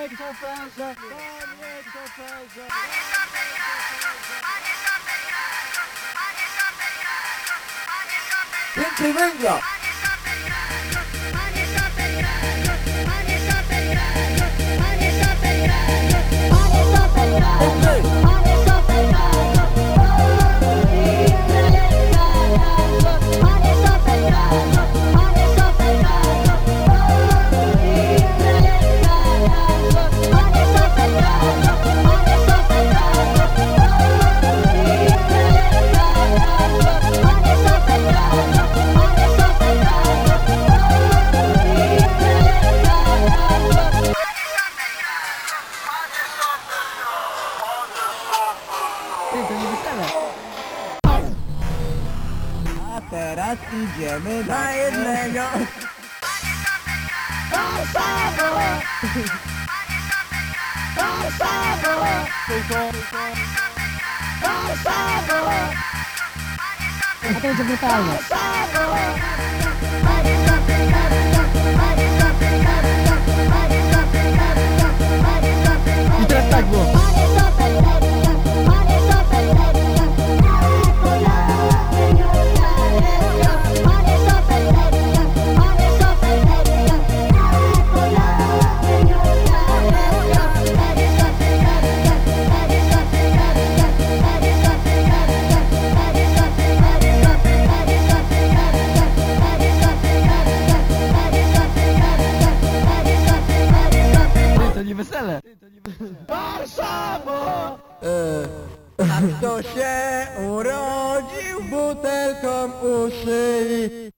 szoferze, panie szoferze. Więcej węgla! A teraz idziemy na jednego. Warszawo! Warszawo! Warszawo! A to będzie brutalne. I teraz tak było. To nie wesele. Warszawo! A kto się urodził butelką u szyi?